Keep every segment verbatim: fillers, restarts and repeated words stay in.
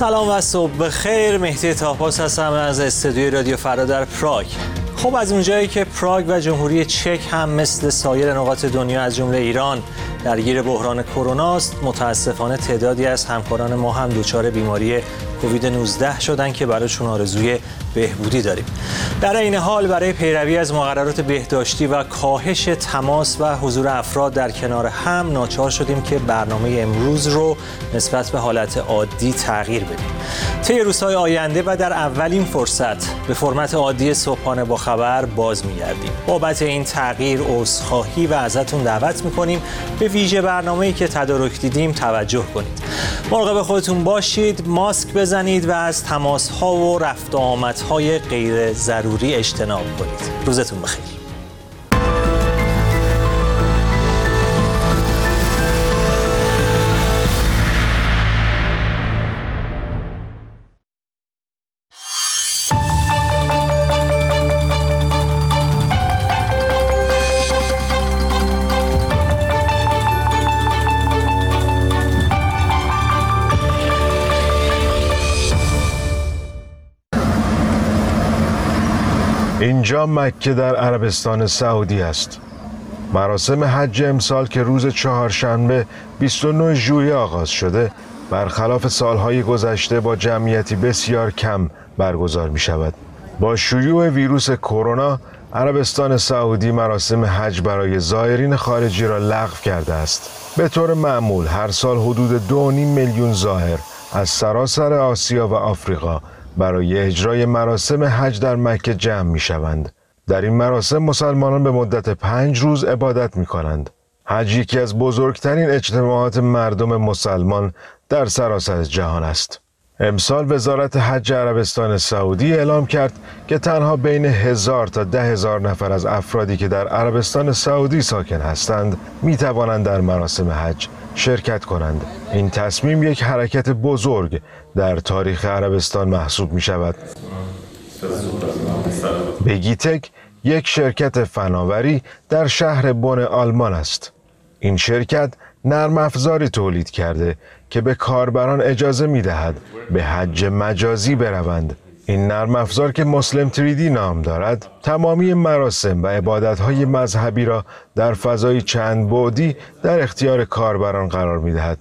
سلام و صبح بخیر. مهدی تاپاس هستم از استودیوی رادیو فردا در پراگ. خب از اونجایی که پراگ و جمهوری چک هم مثل سایر نقاط دنیا از جمله ایران درگیر بحران کرونا است، متاسفانه تعدادی از همکاران ما هم دچار بیماری کووید نوزده شدن که براشون آرزوی بهبودی داریم. در این حال برای پیروی از مقررات بهداشتی و کاهش تماس و حضور افراد در کنار هم ناچار شدیم که برنامه امروز رو نسبت به حالت عادی تغییر بدیم. طی روزهای آینده و در اولین فرصت به فرمت عادی صبحانه با خبر باز می‌گردیم. بابت این تغییر عذرخواهی و ازتون دعوت می‌کنیم به ویژه برنامه‌ای که تدارک دیدیم توجه کنید. مراقب خودتون باشید، ماسک بزنید و از تماس‌ها و رفت و آمدهای غیر ضروری اجتناب کنید. روزتون بخیر. اینجا مکه در عربستان سعودی است. مراسم حج امسال که روز چهارشنبه بیست و نه ژوئیه آغاز شده، برخلاف سالهای گذشته با جمعیتی بسیار کم برگزار می شود. با شیوع ویروس کرونا، عربستان سعودی مراسم حج برای زائرین خارجی را لغو کرده است. به طور معمول هر سال حدود دو و نیم میلیون زائر از سراسر آسیا و آفریقا برای اجرای مراسم حج در مکه جمع می شوند. در این مراسم مسلمانان به مدت پنج روز عبادت می کنند. حج یکی از بزرگترین اجتماعات مردم مسلمان در سراسر جهان است. امسال وزارت حج عربستان سعودی اعلام کرد که تنها بین هزار تا ده هزار نفر از افرادی که در عربستان سعودی ساکن هستند می توانند در مراسم حج شرکت کنند. این تصمیم یک حرکت بزرگ در تاریخ عربستان محسوب می شود. بگیتک یک شرکت فناوری در شهر بن آلمان است. این شرکت نرم افزاری تولید کرده که به کاربران اجازه می دهد به حج مجازی بروند. این نرم افزار که مسلم تری دی نام دارد، تمامی مراسم و عبادت‌های مذهبی را در فضای چند بعدی در اختیار کاربران قرار می دهد.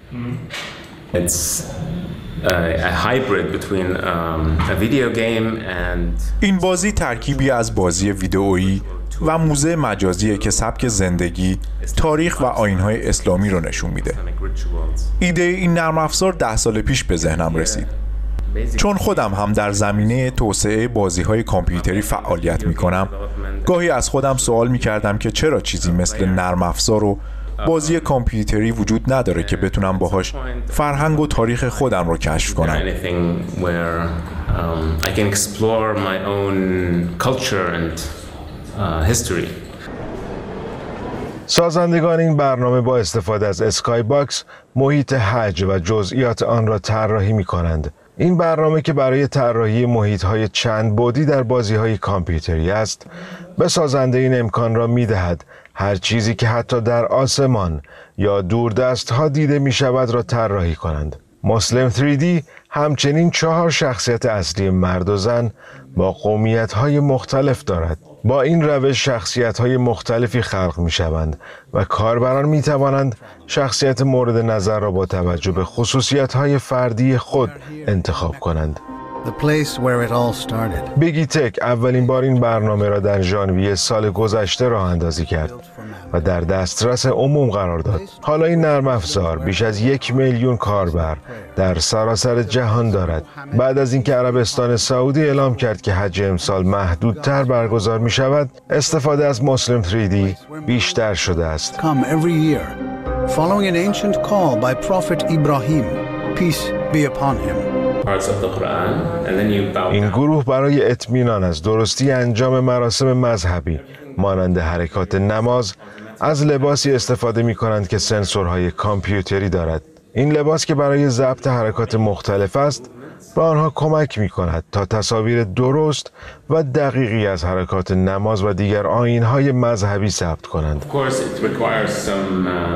این بازی ترکیبی از بازی ویدئویی و موزه مجازیه که سبک زندگی، تاریخ و آیین‌های اسلامی رو نشون میده. ایده این نرم افزار ده سال پیش به ذهنم رسید. چون خودم هم در زمینه توسعه بازی‌های کامپیوتری فعالیت می‌کنم، گاهی از خودم سوال می‌کردم که چرا چیزی مثل نرم افزار و بازی کامپیوتری وجود نداره که بتونم باهاش فرهنگ و تاریخ خودم رو کشف کنم. سازندگان این برنامه با استفاده از اسکای باکس محیط حج و جزئیات آن را طراحی می‌کنند. این برنامه که برای طراحی محیط‌های چند بعدی در بازی‌های کامپیوتری است، به سازنده این امکان را می‌دهد هر چیزی که حتی در آسمان یا دوردست‌ها دیده می‌شود را طراحی کنند. مسلم تری دی همچنین چهار شخصیت اصلی مرد و زن با قومیت‌های مختلف دارد. با این روش شخصیت‌های مختلفی خلق می‌شوند و کاربران می‌توانند شخصیت مورد نظر را با توجه به خصوصیت‌های فردی خود انتخاب کنند. بگیتک اولین بار این برنامه را در ژانویه سال گذشته راه اندازی کرد و در دسترس عموم قرار داد. حالا این نرم افزار بیش از یک میلیون کاربر در سراسر جهان دارد. بعد از اینکه عربستان سعودی اعلام کرد که حج امسال محدودتر برگزار می شود، استفاده از مسلم تری دی بیشتر شده است. Following an ancient call by Prophet Ibrahim, peace be upon him. این گروه برای اطمینان از درستی انجام مراسم مذهبی مانند حرکات نماز از لباسی استفاده می کنند که سنسورهای کامپیوتری دارد. این لباس که برای ضبط حرکات مختلف است، به آنها کمک می کند تا تصاویر درست و دقیقی از حرکات نماز و دیگر آیین‌های مذهبی ثبت کنند.